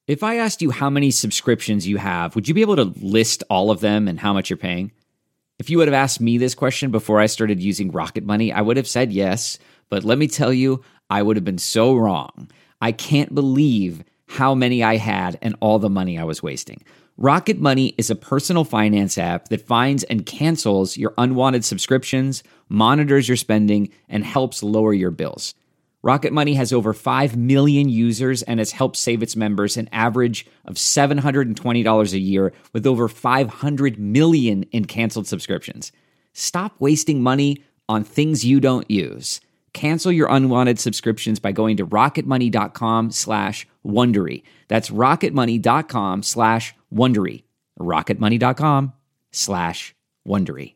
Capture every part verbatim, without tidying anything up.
If I asked you how many subscriptions you have, would you be able to list all of them and how much you're paying? If you would have asked me this question before I started using Rocket Money, I would have said yes, but let me tell you, I would have been so wrong. I can't believe how many I had and all the money I was wasting. Rocket Money is a personal finance app that finds and cancels your unwanted subscriptions, monitors your spending, and helps lower your bills. Rocket Money has over five million users and has helped save its members an average of seven hundred twenty dollars a year with over five hundred million in canceled subscriptions. Stop wasting money on things you don't use. Cancel your unwanted subscriptions by going to rocketmoney.com slash Wondery. That's rocketmoney.com slash Wondery. rocketmoney.com slash Wondery.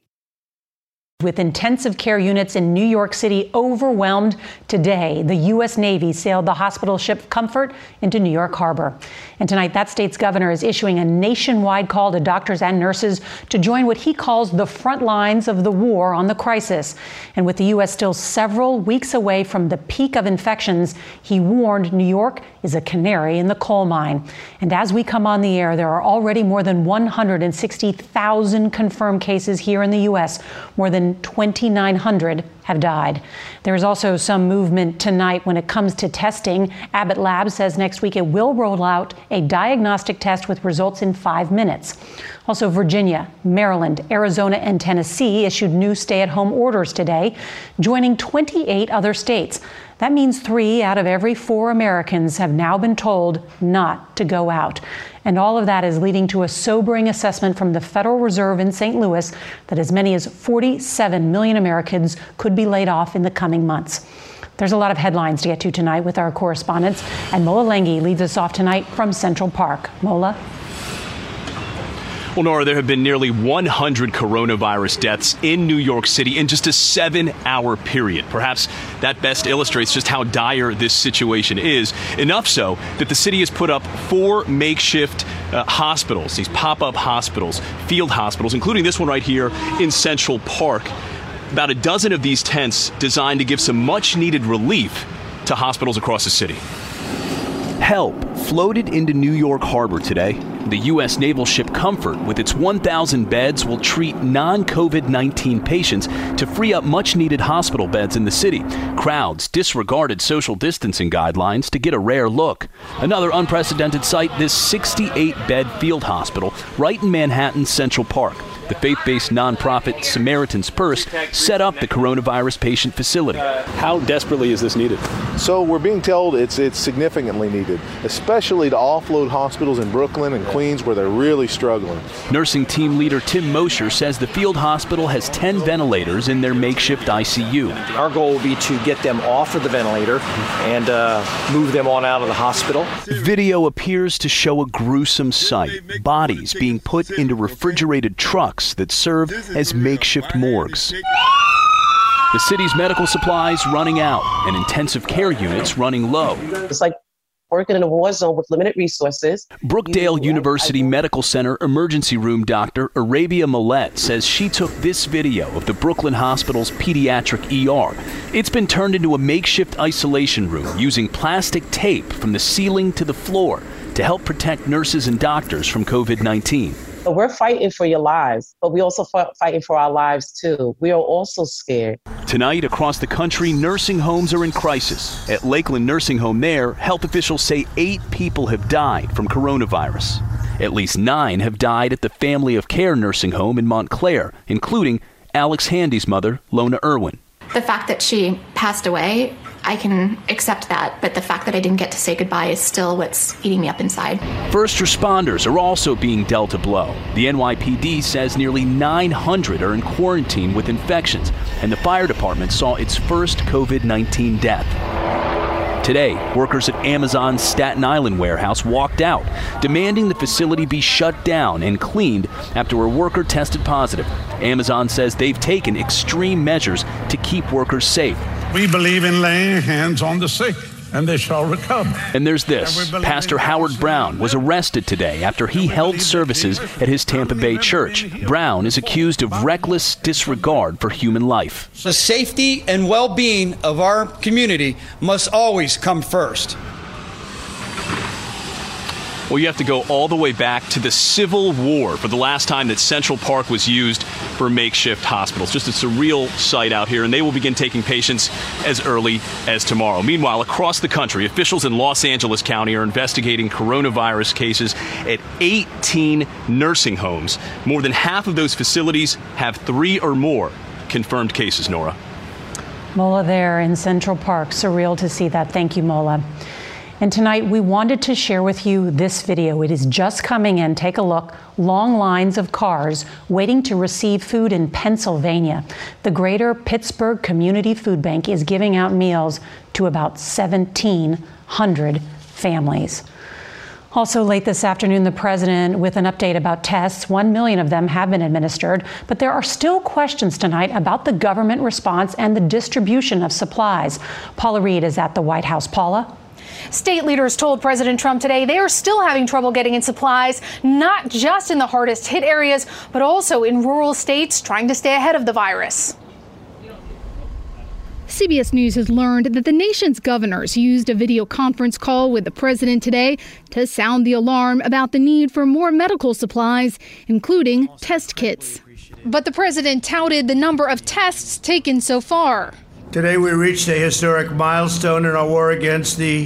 With intensive care units in New York City overwhelmed today, the U S Navy sailed the hospital ship Comfort into New York Harbor. And tonight, that state's governor is issuing a nationwide call to doctors and nurses to join what he calls the front lines of the war on the crisis. And with the U S still several weeks away from the peak of infections, he warned New York is a canary in the coal mine. And as we come on the air, there are already more than one hundred sixty thousand confirmed cases here in the U S. More than twenty-nine hundred have died. There is also some movement tonight when it comes to testing. Abbott Labs says next week it will roll out a diagnostic test with results in five minutes. Also, Virginia, Maryland, Arizona, and Tennessee issued new stay-at-home orders today, joining twenty-eight other states. That means three out of every four Americans have now been told not to go out. And all of that is leading to a sobering assessment from the Federal Reserve in Saint Louis that as many as forty-seven million Americans could be laid off in the coming months. There's a lot of headlines to get to tonight with our correspondents, and Mola Lenghi leads us off tonight from Central Park. Mola? Well, Nora, there have been nearly one hundred coronavirus deaths in New York City in just a seven-hour period. Perhaps that best illustrates just how dire this situation is, enough so that the city has put up four makeshift uh, hospitals, these pop-up hospitals, field hospitals, including this one right here in Central Park. About a dozen of these tents designed to give some much-needed relief to hospitals across the city. Help floated into New York Harbor today. The U S naval ship Comfort, with its one thousand beds, will treat non-COVID nineteen patients to free up much-needed hospital beds in the city. Crowds disregarded social distancing guidelines to get a rare look. Another unprecedented sight, this sixty-eight bed field hospital right in Manhattan's Central Park. The faith-based nonprofit Samaritan's Purse set up the coronavirus patient facility. How desperately is this needed? So we're being told it's it's significantly needed, especially to offload hospitals in Brooklyn and Queens where they're really struggling. Nursing team leader Tim Mosher says the field hospital has ten ventilators in their makeshift I C U. Our goal will be to get them off of the ventilator and uh, move them on out of the hospital. Video appears to show a gruesome sight, bodies being put into refrigerated trucks that serve as makeshift morgues. The city's medical supplies running out and intensive care units running low. It's like working in a war zone with limited resources. Brookdale University Medical Center emergency room doctor Arabia Millett says she took this video of the Brooklyn Hospital's pediatric E R. It's been turned into a makeshift isolation room using plastic tape from the ceiling to the floor to help protect nurses and doctors from COVID nineteen. So we're fighting for your lives, but we also f- fighting for our lives too. We are also scared. Tonight, across the country, nursing homes are in crisis. At Lakeland Nursing Home there, health officials say eight people have died from coronavirus. At least nine have died at the Family of Care Nursing Home in Montclair, including Alex Handy's mother, Lona Irwin. The fact that she passed away, I can accept that, but the fact that I didn't get to say goodbye is still what's eating me up inside. First responders are also being dealt a blow. The N Y P D says nearly nine hundred are in quarantine with infections, and the fire department saw its first COVID nineteen death. Today, workers at Amazon's Staten Island warehouse walked out, demanding the facility be shut down and cleaned after a worker tested positive. Amazon says they've taken extreme measures to keep workers safe. We believe in laying hands on the sick, and they shall recover. And there's this. Pastor Howard Brown was arrested today after he held services at his Tampa Bay church. Brown is accused of reckless disregard for human life. The safety and well-being of our community must always come first. Well, you have to go all the way back to the Civil War for the last time that Central Park was used for makeshift hospitals. Just a surreal sight out here, and they will begin taking patients as early as tomorrow. Meanwhile, across the country, officials in Los Angeles County are investigating coronavirus cases at eighteen nursing homes. More than half of those facilities have three or more confirmed cases, Nora. Mola there in Central Park. Surreal to see that. Thank you, Mola. And tonight we wanted to share with you this video. It is just coming in. Take a look. Long lines of cars waiting to receive food in Pennsylvania. The Greater Pittsburgh Community Food Bank is giving out meals to about seventeen hundred families. Also late this afternoon, the president with an update about tests. One million of them have been administered, but there are still questions tonight about the government response and the distribution of supplies. Paula Reed is at the White House. Paula? State leaders told President Trump today they are still having trouble getting in supplies, not just in the hardest hit areas, but also in rural states trying to stay ahead of the virus. C B S News has learned that the nation's governors used a video conference call with the president today to sound the alarm about the need for more medical supplies, including test kits. But the president touted the number of tests taken so far. Today we reached a historic milestone in our war against the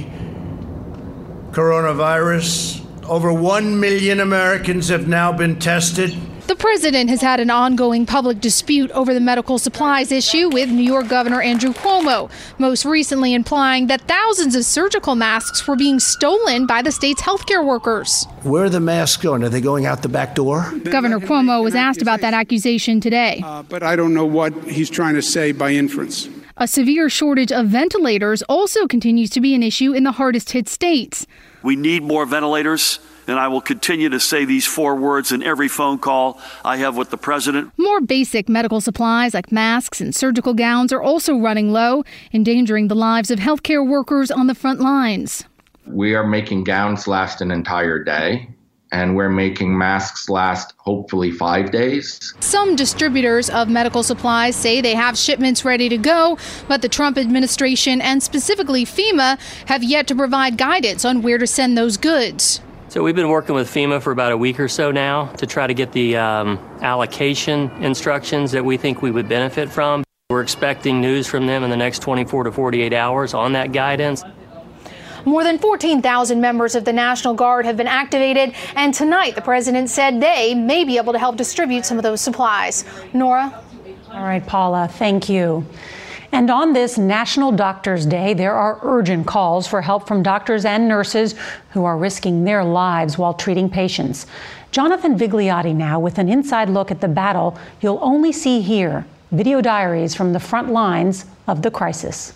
coronavirus. Over one million Americans have now been tested. The president has had an ongoing public dispute over the medical supplies issue with New York Governor Andrew Cuomo, most recently implying that thousands of surgical masks were being stolen by the state's healthcare workers. Where are the masks going? Are they going out the back door? Governor Cuomo was asked about that accusation today. Uh, but I don't know what he's trying to say by inference. A severe shortage of ventilators also continues to be an issue in the hardest hit states. We need more ventilators. And I will continue to say these four words in every phone call I have with the president. More basic medical supplies like masks and surgical gowns are also running low, endangering the lives of healthcare workers on the front lines. We are making gowns last an entire day, and we're making masks last hopefully five days. Some distributors of medical supplies say they have shipments ready to go, but the Trump administration and specifically FEMA have yet to provide guidance on where to send those goods. So we've been working with FEMA for about a week or so now to try to get the um, allocation instructions that we think we would benefit from. We're expecting news from them in the next twenty-four to forty-eight hours on that guidance. More than fourteen thousand members of the National Guard have been activated, and tonight the president said they may be able to help distribute some of those supplies. Nora? All right, Paula, thank you. And on this National Doctors Day, there are urgent calls for help from doctors and nurses who are risking their lives while treating patients. Jonathan Vigliotti now with an inside look at the battle you'll only see here. Video diaries from the front lines of the crisis.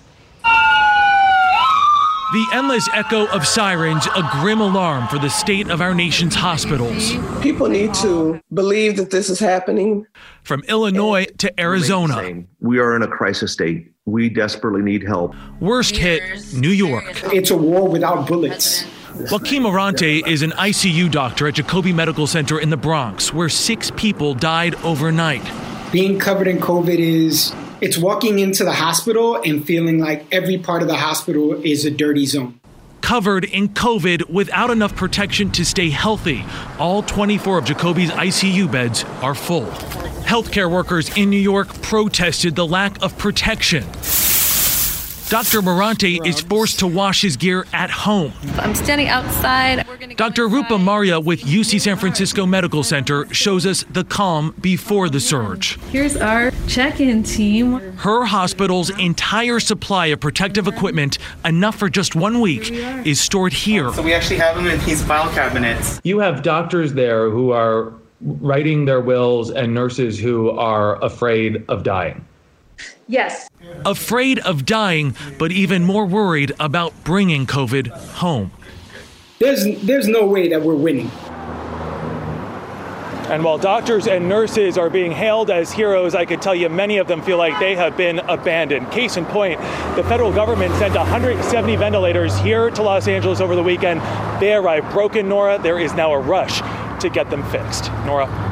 The endless echo of sirens, a grim alarm for the state of our nation's hospitals. People need to believe that this is happening. From Illinois to Arizona. We are in a crisis state. We desperately need help. Worst hit, New York. It's a war without bullets. Joaquim Morante is an I C U doctor at Jacobi Medical Center in the Bronx, where six people died overnight. Being covered in COVID is, it's walking into the hospital and feeling like every part of the hospital is a dirty zone. Covered in COVID without enough protection to stay healthy. All twenty-four of Jacobi's I C U beds are full. Healthcare workers in New York protested the lack of protection. Doctor Morante is forced to wash his gear at home. I'm standing outside. Doctor Rupa Maria with U C San Francisco Medical Center shows us the calm before the surge. Here's our check-in team. Her hospital's entire supply of protective equipment, enough for just one week, is stored here. So we actually have them in these file cabinets. You have doctors there who are writing their wills and nurses who are afraid of dying. Yes. Afraid of dying, but even more worried about bringing COVID home. There's there's no way that we're winning. And while doctors and nurses are being hailed as heroes, I could tell you many of them feel like they have been abandoned. Case in point, the federal government sent one hundred seventy ventilators here to Los Angeles over the weekend. They arrived broken, Nora. There is now a rush to get them fixed. Nora.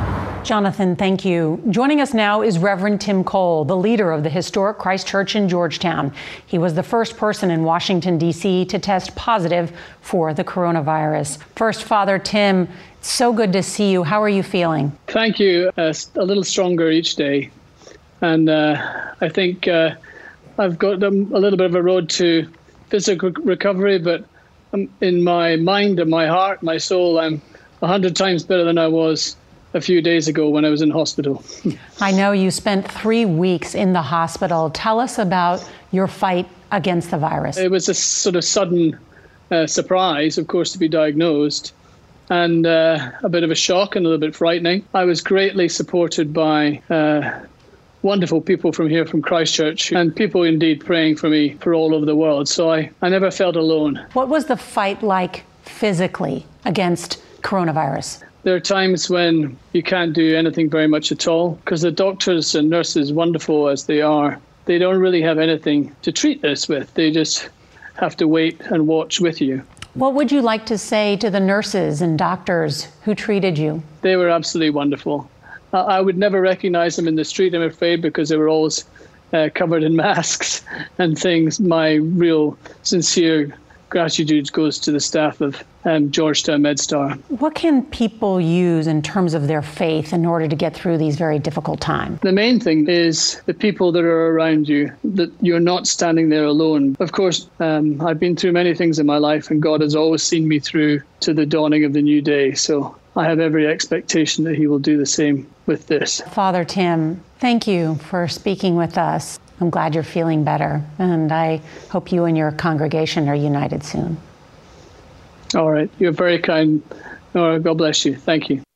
Jonathan, thank you. Joining us now is Reverend Tim Cole, the leader of the historic Christ Church in Georgetown. He was the first person in Washington, D C to test positive for the coronavirus. First, Father Tim, it's so good to see you. How are you feeling? Thank you. Uh, a little stronger each day. And uh, I think uh, I've got um, a little bit of a road to physical recovery, but um, in my mind and my heart, my soul, I'm a hundred times better than I was a few days ago when I was in hospital. I know you spent three weeks in the hospital. Tell us about your fight against the virus. It was a sort of sudden uh, surprise, of course, to be diagnosed, and uh, a bit of a shock and a little bit frightening. I was greatly supported by uh, wonderful people from here, from Christ Church, and people indeed praying for me for all over the world. So I, I never felt alone. What was the fight like physically against coronavirus? There are times when you can't do anything very much at all because the doctors and nurses, wonderful as they are, they don't really have anything to treat this with. They just have to wait and watch with you. What would you like to say to the nurses and doctors who treated you? They were absolutely wonderful. Uh, I would never recognize them in the street, I'm afraid, because they were always uh, covered in masks and things. My real sincere gratitude goes to the staff of um, Georgetown MedStar. What can people use in terms of their faith in order to get through these very difficult times? The main thing is the people that are around you, that you're not standing there alone. Of course, um, I've been through many things in my life, and God has always seen me through to the dawning of the new day. So I have every expectation that he will do the same with this. Father Tim, thank you for speaking with us. I'm glad you're feeling better, and I hope you and your congregation are united soon. All right. You're very kind. All right, God bless you. Thank you.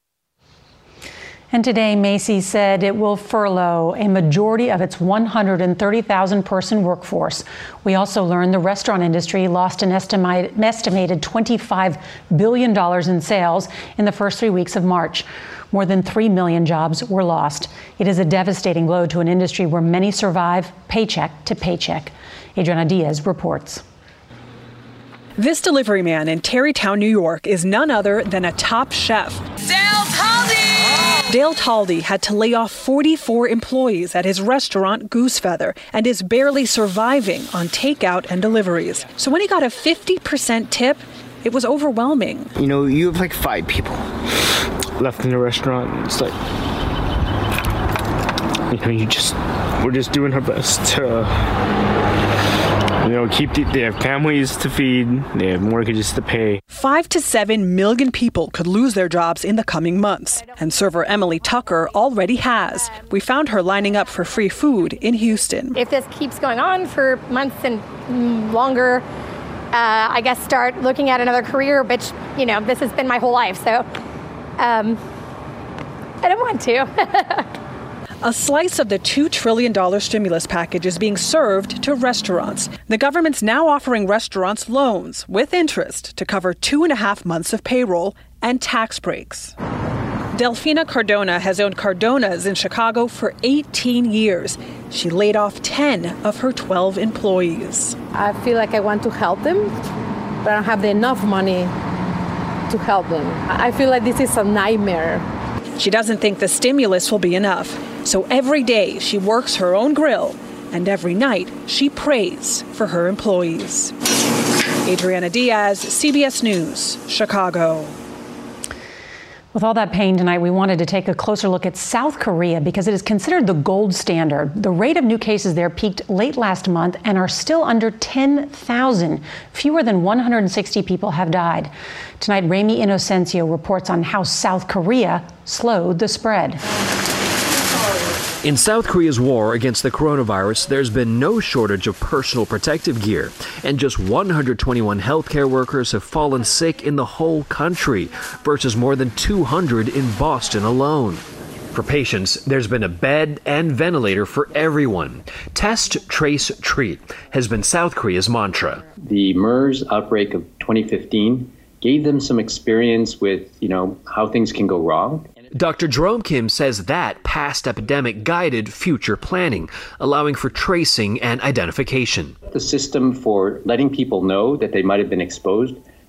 And today, Macy's said it will furlough a majority of its one hundred thirty thousand person workforce. We also learned the restaurant industry lost an estimate, estimated twenty-five billion dollars in sales in the first three weeks of March. More than three million jobs were lost. It is a devastating blow to an industry where many survive paycheck to paycheck. Adriana Diaz reports. This delivery man in Tarrytown, New York, is none other than a top chef. Dale Taldy! Dale Taldy had to lay off forty-four employees at his restaurant Goosefeather and is barely surviving on takeout and deliveries. So when he got a fifty percent tip, it was overwhelming. You know, you have like five people left in the restaurant. It's like, you know, you just, we're just doing our best to, you know, keep the, they have families to feed, they have mortgages to pay. Five to seven million people could lose their jobs in the coming months, and server Emily Tucker already has. We found her lining up for free food in Houston. If this keeps going on for months and longer, uh, I guess start looking at another career, which, you know, this has been my whole life, so um, I don't want to. A slice of the two trillion dollars stimulus package is being served to restaurants. The government's now offering restaurants loans with interest to cover two and a half months of payroll and tax breaks. Delfina Cardona has owned Cardona's in Chicago for eighteen years. She laid off ten of her twelve employees. I feel like I want to help them, but I don't have enough money to help them. I feel like this is a nightmare. She doesn't think the stimulus will be enough. So every day she works her own grill, and every night she prays for her employees. Adriana Diaz, C B S News, Chicago. With all that pain tonight, we wanted to take a closer look at South Korea because it is considered the gold standard. The rate of new cases there peaked late last month and are still under ten thousand. Fewer than one hundred sixty people have died. Tonight, Ramy Inocencio reports on how South Korea slowed the spread. In South Korea's war against the coronavirus, there's been no shortage of personal protective gear, and just one hundred twenty-one healthcare workers have fallen sick in the whole country, versus more than two hundred in Boston alone. For patients, there's been a bed and ventilator for everyone. Test, trace, treat has been South Korea's mantra. The MERS outbreak of twenty fifteen gave them some experience with, you know, how things can go wrong. Doctor Jerome Kim says that past epidemic guided future planning, allowing for tracing and identification. The system for letting people know that they might have been exposed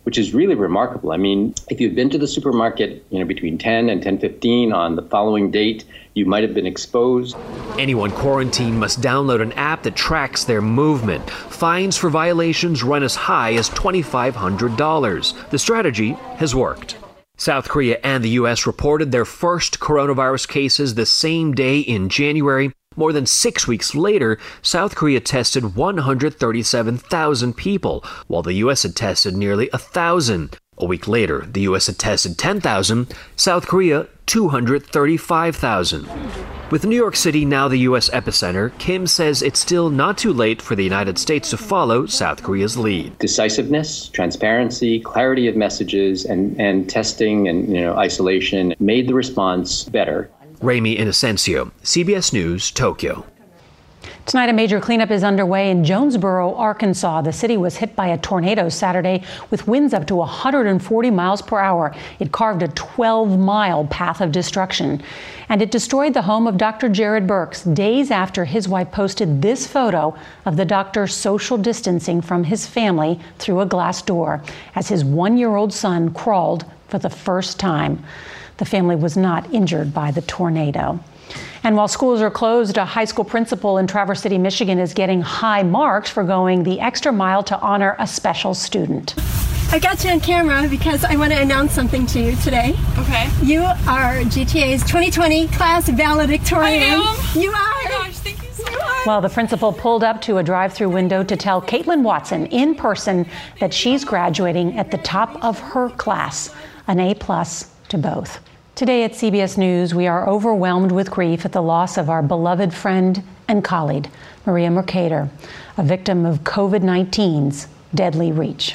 which is really remarkable. I mean, if you'd been to the supermarket, you know, between ten and ten fifteen on the following date, you might have been exposed. Anyone quarantined must download an app that tracks their movement. Fines for violations run as high as two thousand five hundred dollars. The strategy has worked. South Korea and the U S reported their first coronavirus cases the same day in January. More than six weeks later, South Korea tested one hundred thirty-seven thousand people, while the U S had tested nearly one thousand. A week later, the U S had tested ten thousand, South Korea two hundred thirty-five thousand. With New York City now the U S epicenter, Kim says it's still not too late for the United States to follow South Korea's lead. Decisiveness, transparency, clarity of messages, and, and testing and you know isolation made the response better. Rami Inocencio, C B S News, Tokyo. Tonight, a major cleanup is underway in Jonesboro, Arkansas. The city was hit by a tornado Saturday with winds up to one hundred forty miles per hour. It carved a twelve mile path of destruction, and it destroyed the home of Doctor Jared Burks days after his wife posted this photo of the doctor social distancing from his family through a glass door as his one-year-old son crawled for the first time. The family was not injured by the tornado. And while schools are closed, a high school principal in Traverse City, Michigan is getting high marks for going the extra mile to honor a special student. I got you on camera because I want to announce something to you today. Okay. You are G T A's twenty twenty class valedictorian. I am? You are. Oh my gosh, thank you so much. Well, the principal pulled up to a drive-through window to tell Caitlin Watson in person that she's graduating at the top of her class, an A plus to both. Today at C B S News, we are overwhelmed with grief at the loss of our beloved friend and colleague, Maria Mercader, a victim of COVID nineteen's deadly reach.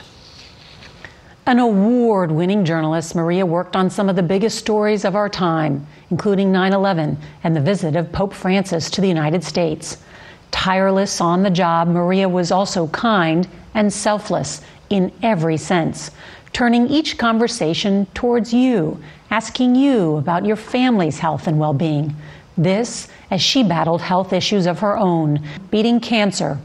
An award-winning journalist, Maria worked on some of the biggest stories of our time, including nine eleven and the visit of Pope Francis to the United States. Tireless on the job, Maria was also kind and selfless in every sense, turning each conversation towards you, asking you about your family's health and well-being. This as she battled health issues of her own, beating cancer.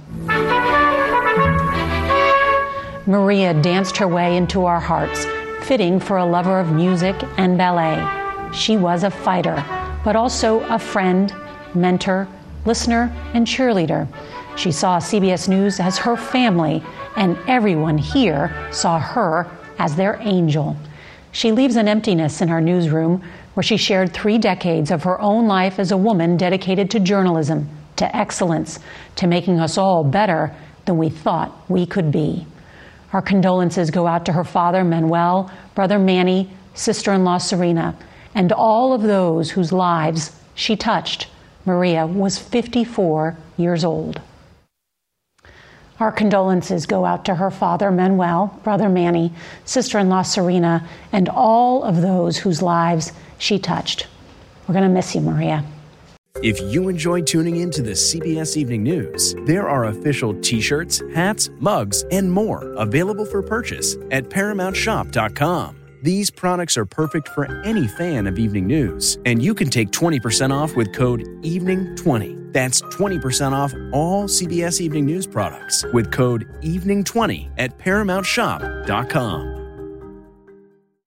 Maria danced her way into our hearts, fitting for a lover of music and ballet. She was a fighter, but also a friend, mentor, listener, and cheerleader. She saw C B S News as her family, and everyone here saw her as their angel. She leaves an emptiness in our newsroom where she shared three decades of her own life as a woman dedicated to journalism, to excellence, to making us all better than we thought we could be. Our condolences go out to her father, Manuel, brother Manny, sister-in-law Serena, and all of those whose lives she touched. Maria was fifty-four years old. Our condolences go out to her father, Manuel, brother Manny, sister-in-law Serena, and all of those whose lives she touched. We're going to miss you, Maria. If you enjoy tuning in to the C B S Evening News, there are official t-shirts, hats, mugs, and more available for purchase at paramount shop dot com. These products are perfect for any fan of evening news, and you can take twenty percent off with code evening twenty. That's twenty percent off all C B S Evening News products with code evening twenty at paramount shop dot com.